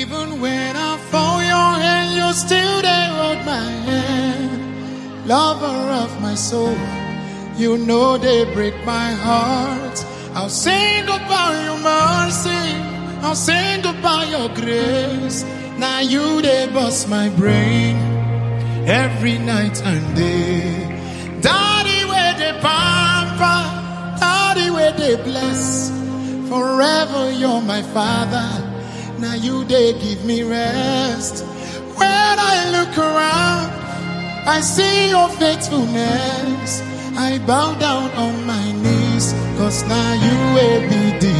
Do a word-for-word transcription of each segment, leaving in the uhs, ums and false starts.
Even when I fall your hand, you still there hold my hand. Lover of my soul, you know they break my heart. I'll sing about your mercy, I'll sing about your grace. Now you they bust my brain every night and day. Daddy where they pamper, daddy where they bless. Forever you're my father, now you they give me rest. When I look around, I see your faithfulness. I bow down on my knees, cause now you will be the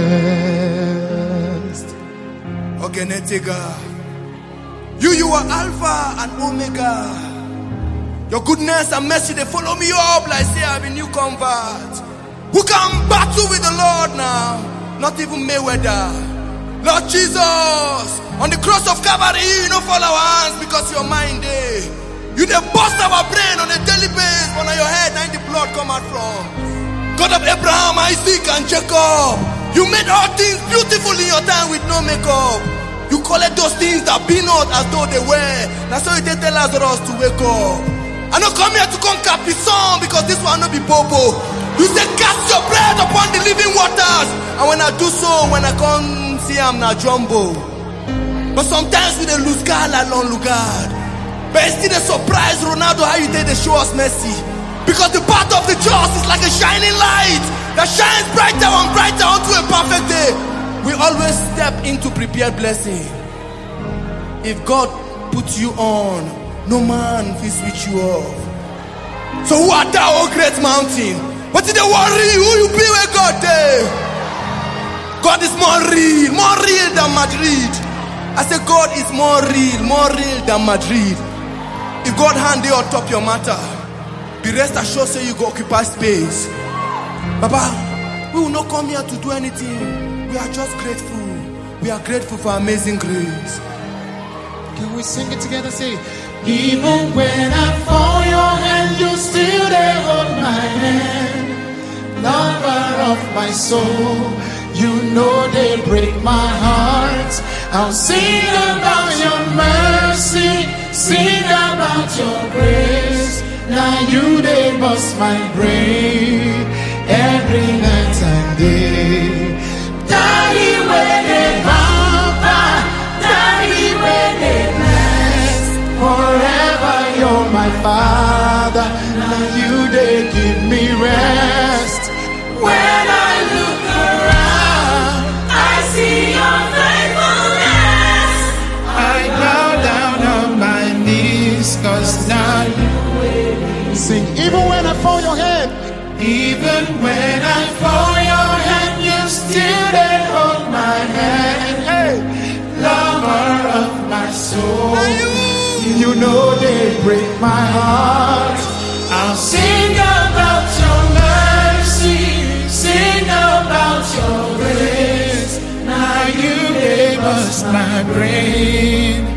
best. Okay, Netega. You, you are Alpha and Omega. Your goodness and mercy, they follow me up like say I'm a new convert. Who can battle with the Lord now? Not even Mayweather. Lord Jesus, on the cross of Calvary, you don't fall our hands because you're mine there. You dey bust our brain on a daily basis, but on your head, now the blood come out from. God of Abraham, Isaac, and Jacob, you made all things beautiful in your time with no makeup. You call it those things that be not as though they were. That's why you tell us to wake up. I don't come here to conquer the song because this one not be bobo. You say cast your bread upon the living waters, and when I do so, when I come see I'm not jumbo. But sometimes we dey lose God alone, God. But it's still a surprise, Ronaldo, how you did they show us mercy. Because the path of the just is like a shining light that shines brighter and brighter unto a perfect day. We always step into prepared blessing. If God puts you on, no man will switch you off. So who art thou, O great mountain? What did they worry? Who you be where God there? God is more real, more real than Madrid. I say God is more real, more real than Madrid. If God hand you on top your matter, the rest assured say you go occupy space. Baba, we will not come here to do anything. We are just grateful. We are grateful for amazing grace. Can we sing it together? Say, even when I fall your hand, you still there hold my hand. Lover of my soul, you know they break my heart. I'll sing about your mercy, sing about your grace. Now you they bust my brain every night and day. Daddy where they pamper, daddy where they bless. Forever you're my father, now you they give me rest. When I look around, I see your faithfulness. I bow down on my knees, cause now you will sing. Even when I fall your hand, even when I fall your hand, you still they hold my hand. Hey, lover of my soul, you know they break my heart. I'll sing about your mercy, sing about your grace. Now you gave us my brain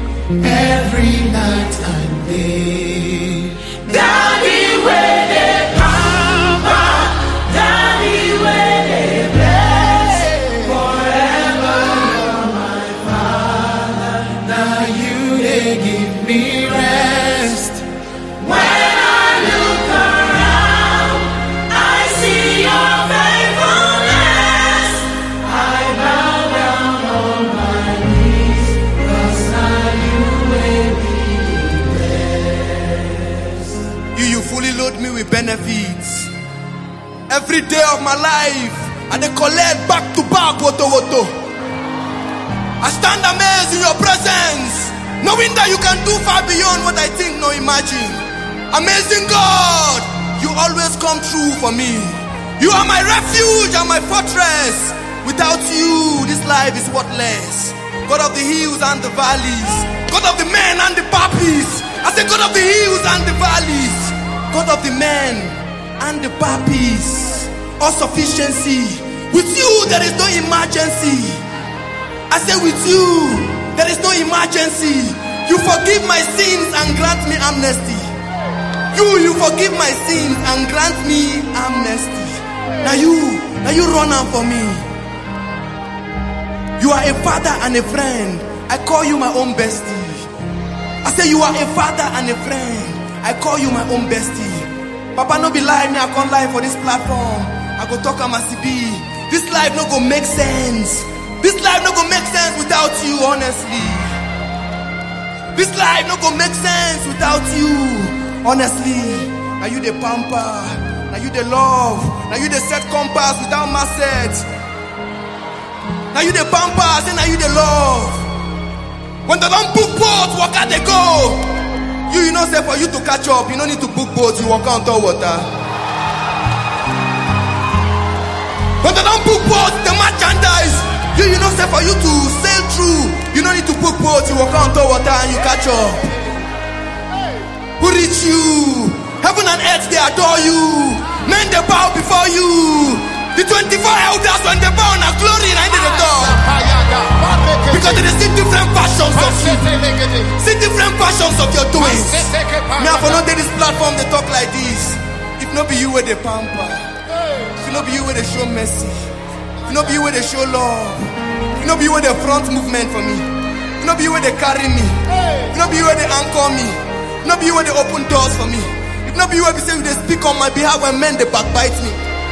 every night and day. Daddy, where they pamper, daddy, where they bless. Forever you're my father, now you they give me rest. When I look around, I see your faithfulness. I bow down on my knees, cause now you will be blessed. You, you fully load me with benefits. Every day of my life, I dey collect back to back, woto woto. I stand amazed in your presence, knowing that you can do far beyond what I think nor imagine. Amazing God, you always come true for me. You are my refuge and my fortress. Without you, this life is worthless. God of the hills and the valleys, God of the men and the puppies. I say God of the hills and the valleys, God of the men and the puppies. All sufficiency. With you there is no emergency. I say with you there is no emergency. You forgive my sins and grant me amnesty. You, you forgive my sins and grant me amnesty. Now you, now you run out for me. You are a father and a friend. I call you my own bestie. I say you are a father and a friend. I call you my own bestie. Papa no be lie, me I can't lie for this platform. I go talk am as e be. This life no go make sense. This life no go make sense without you, honestly. This life no go make sense without you, honestly. Now you the pamper, now you the love, now you the set compass without masset. Now you the pamper, say now you the love. When they don't book boats, walk out they go. You, you know, say for you to catch up, you don't need to book boats, you walk out on top water. When they don't book boats, the merchandise, you, you know, say for you to sail through, you don't need to book boats, you walk out on top water and you catch up. Who reach you? Heaven and earth, they adore you. Men, they bow before you. The twenty-four elders, when they bow in a glory, and they adore. Because they see different fashions of you. See different fashions of your doings. Now, for not this platform, they talk like this. If not be you where they pamper. If not be you where they show mercy. If not be you where they show love. If not be you where they front movement for me. If not be you where they carry me. If not be you where they anchor me. If not be you where they open doors for me. If not be you where they say they speak on my behalf when men they backbite me.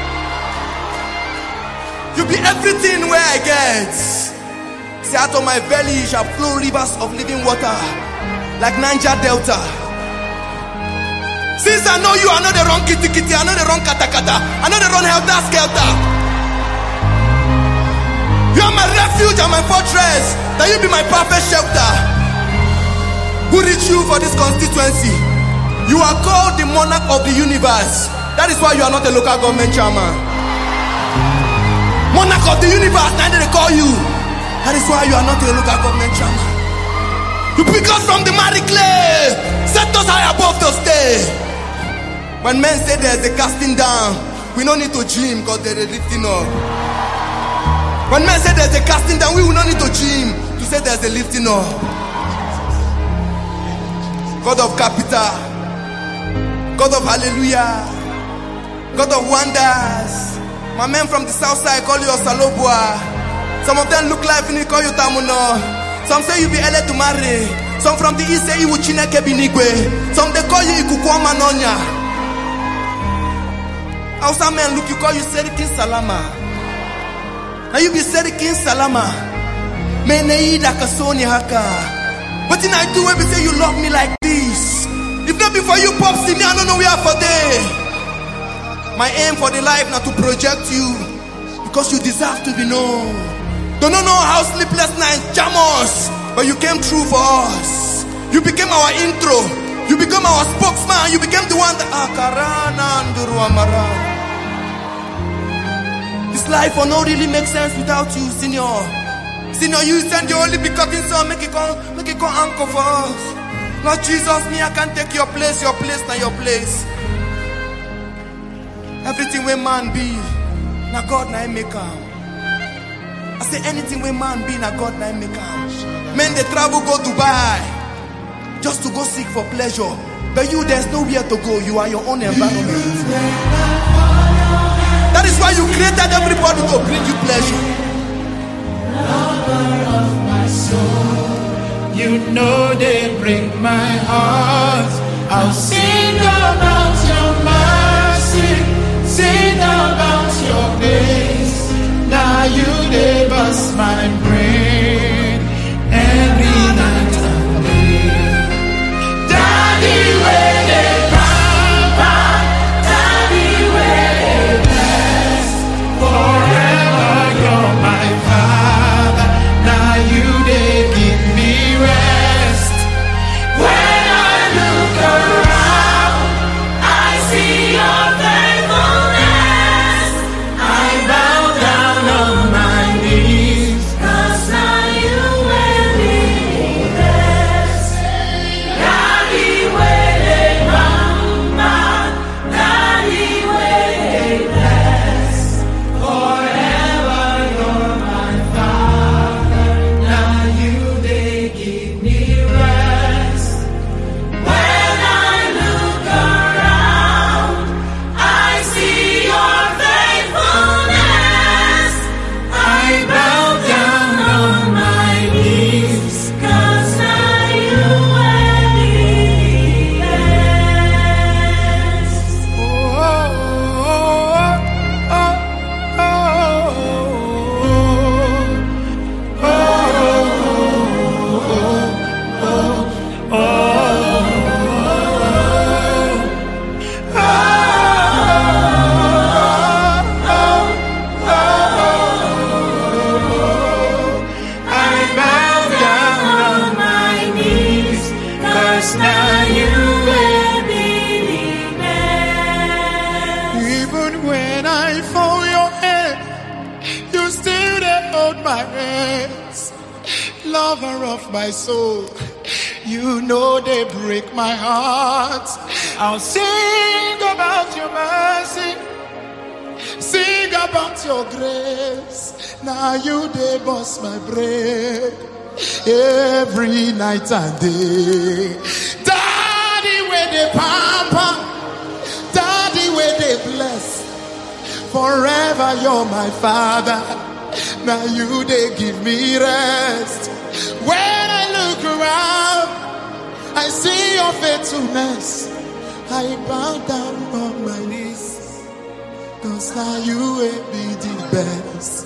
You be everything where I get. Say out of my belly shall flow rivers of living water like Niger Delta. Since I know you, I know the wrong kitty kitty, I know the wrong kata kata, I know the wrong helter skelter. You are my refuge and my fortress, that you be my perfect shelter. Who reach you for this constituency? You are called the monarch of the universe. That is why you are not a local government chairman. Monarch of the universe, neither they call you. That is why you are not a local government chairman. You pick us from the miry clay, set us high above to stay. When men say there's a casting down, we don't need to gym because there's a lifting up. When men say there's a casting down, we will not need to gym to say there's a lifting up. God of capital, God of hallelujah, God of wonders. My men from the south side call you Osalobua. Some of them look like you call you Tamuno. Some say you be Ele to marry. Some from the east say you Chineke Binigwe. Some they call you Ikukwama Nonya. Hausa men look, you call you Serikin Salama. Now you be Serikin Salama. Meneida Kasoni Haka. What did I do when we say you love me like this? If not before you pop see me, I don't know where for day. My aim for the life now to project you because you deserve to be known. Don't know how sleepless nights jam us, but you came through for us. You became our intro. You became our spokesman. You became the one that this life will not really make sense without you, Senior. Senior, you send your only begotten son, make it come, make it come anchor for us. Lord Jesus, me I can't take your place, your place, not your place. Everything where man be, na God na make am. I say anything where man be, na God na make am. Men they travel go Dubai just to go seek for pleasure, but you there's nowhere to go. You are your own environment. That is why you created everybody to bring you pleasure. Lover of my soul, you know they break my heart. I'll sing about your mercy. Sing about your grace. Now you they bust my brain every night and day. Daddy, where they pamper, Daddy, where they bless. Forever you're my father. Now you they give me rest. When I look around. lover of my soul. You know they break my heart. I'll sing about your mercy, sing about your grace. Now you they bust my brain every night and day. Daddy where they pamper, daddy where they bless. Forever you're my father. Now you they give me rest. When I look around, I see your faithfulness. I bow down on my knees, 'cause now you will be the best.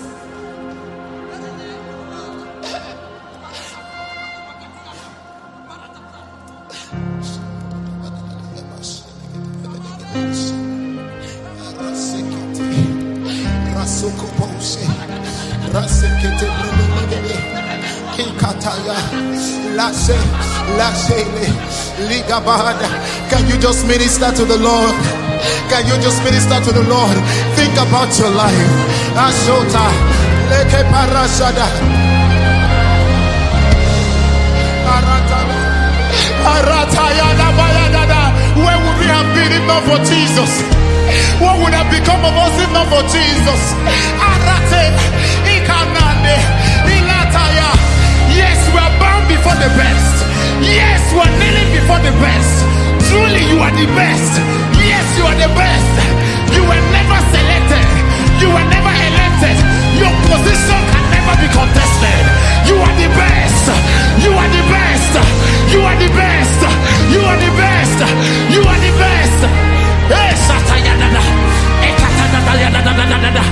Can you just minister to the Lord? Can you just minister to the Lord? Think about your life. Ashota, leke parashada, aratayada bayadada. Where would we have been if not for Jesus? What would have become of us if not for Jesus? Arate, ikanande, ilataya. Yes, we are bound before the best. Yes, we are kneeling before the best. Truly, you are the best. Yes, you are the best. You were never selected. You were never elected. Your position can never be contested. You are the best. You are the best. You are the best. You are the best. You are the best. Hey, Satayadada. Ekatadadadadadadada.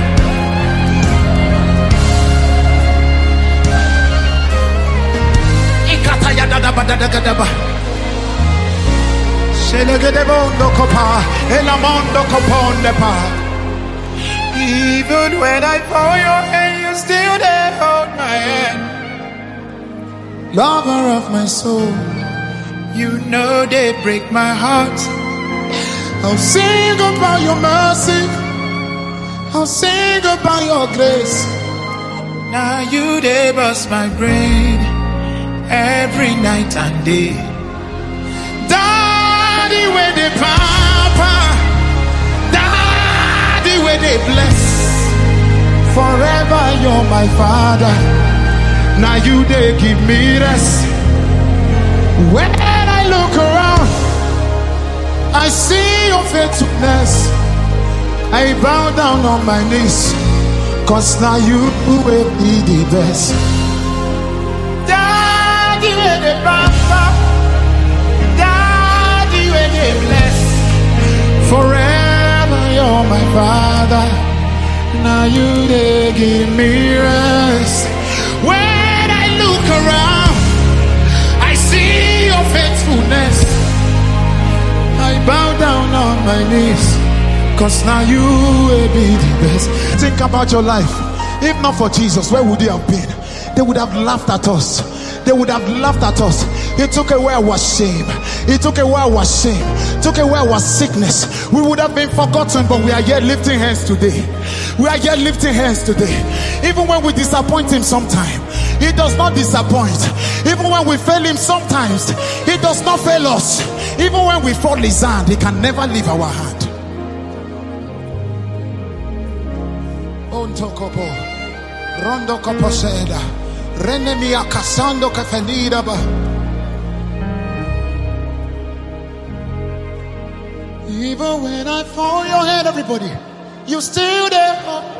Ikatayadadabadadagadaba. Even when I fall your hand, you still there hold my hand. Lover of my soul, you know they break my heart. I'll sing about your mercy, I'll sing about your grace. Now you they bust my brain every night and day. Daddy where they papa, daddy where they bless. Forever you're my father. Now you they give me rest. When I look around, I see your faithfulness. I bow down on my knees, 'cause now you will be the best. Daddy where they papa, bless. Forever you're my father. Now you they give me rest. When I look around, I see your faithfulness. I bow down on my knees, 'cause now you will be the best. Think about your life. If not for Jesus, where would you have been? They would have laughed at us. They would have laughed at us. He took away our shame. He took away our shame. Took away our sickness. We would have been forgotten, but we are yet lifting hands today. We are yet lifting hands today. Even when we disappoint him sometimes, he does not disappoint. Even when we fail him sometimes, he does not fail us. Even when we fall his hand, he can never leave our hand. Ontokopo, Rondo Koposeda, Renemia Casando Cafenidaba. Even when I fall your head, everybody, you still there.